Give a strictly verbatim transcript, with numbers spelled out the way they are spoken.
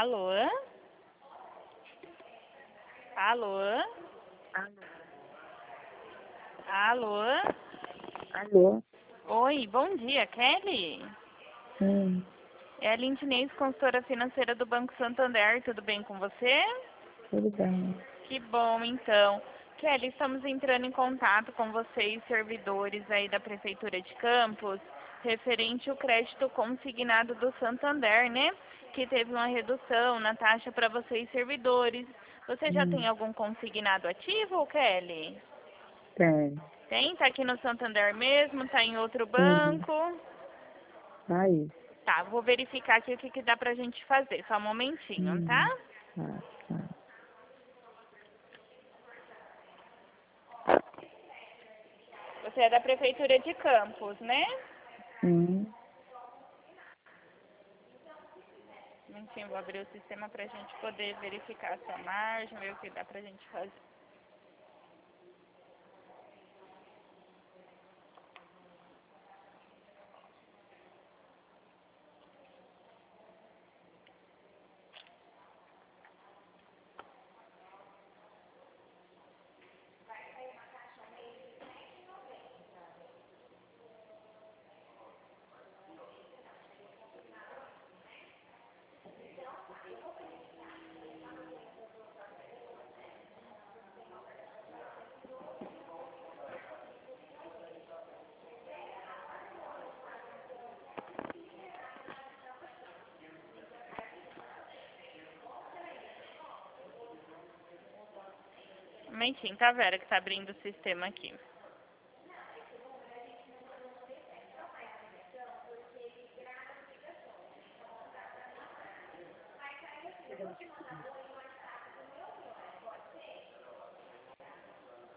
Alô? Alô? Alô? Alô? Oi, bom dia, Kelly? Sim, É a Lindinês, consultora financeira do Banco Santander, tudo bem com você? tudo bem. Que bom, então. Kelly, estamos entrando em contato com vocês, servidores aí da Prefeitura de Campos, referente ao crédito consignado do Santander, né? Que teve uma redução na taxa para vocês, servidores. Você já tem Hum, algum consignado ativo, Kelly? tem. Tem? Tá aqui no Santander mesmo? Tá em outro Uhum. banco? Aí. Tá, vou verificar aqui o que, que dá pra gente fazer. Só um momentinho, tá? Hum, tá, tá. Você é da Prefeitura de Campos, né? Sim. Um momentinho, vou abrir o sistema pra gente poder verificar a sua margem, ver o que dá pra gente fazer. Um momentinho, tá, Vera, que tá abrindo o sistema aqui.